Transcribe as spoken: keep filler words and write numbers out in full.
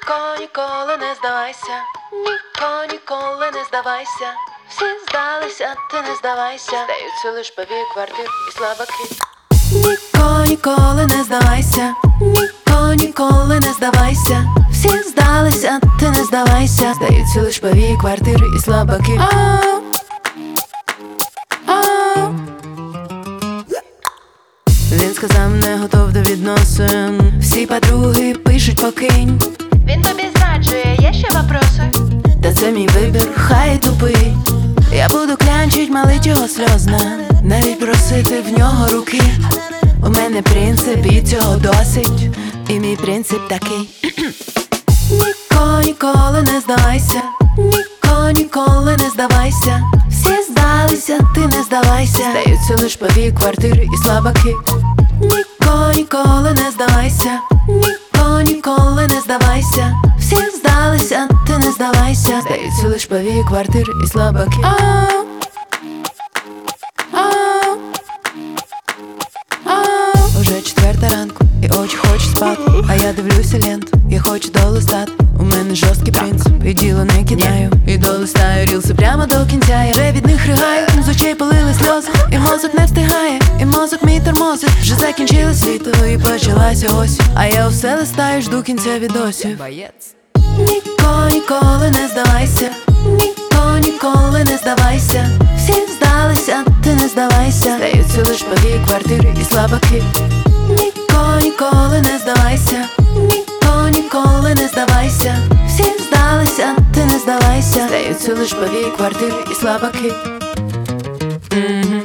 Ніко, ніколи не здавайся, Ніко, ніколи не здавайся. Всі здалися, ти не здавайся. Здаються лиш пові квартир і слабаки. Ніко, ніколи не здавайся, Ніко, ніколи не здавайся. Всі здалися, ти не здавайся. Здаються лиш пові квартир і слабаки. Він сказав, не готов до відносин. Всі подруги пишуть покинь. Він тобі зраджує, є ще вопроси? Та це мій вибір, хай тупий. Я буду клянчить, малить його сльозно, навіть просити в нього руки. У мене принцип, і цього досить. І мій принцип такий. Ніко, ніколи не здавайся, Ніко, ніколи не здавайся. Всі здалися, ти не здавайся. Здаються лиш пові квартири і слабаки. Ніко, ніколи не здавайся, Ніко, ніколи не здавайся. Всі здалися, ти не здавайся. Здаються лиш пові квартири і слабаки. Уже четверта ранку, і очі хочуть спати, а я дивлюся ленту, я хочу до листати. У мене жорсткий принцип, і діло не кидаю. І долистаю рілси прямо до кінця. Я вже від них ригаю, з очей полили сльози. І мозок не встигає, і мозок мій тормозить. Вже закінчилось літо і почалася ось, а я все листаю, жду кінця відосів. Ніко, ніколи не здавайся, Ніко, ніколи не здавайся. Всі здалися, ти не здавайся. Здаються лиш пові квартири і слабаки. Ніко, ніколи не здавайся, Ніко, ніколи не здавайся. Всі здалися, ти не здавайся. Здаються лиш пові квартири і слабаки. Mm-hmm.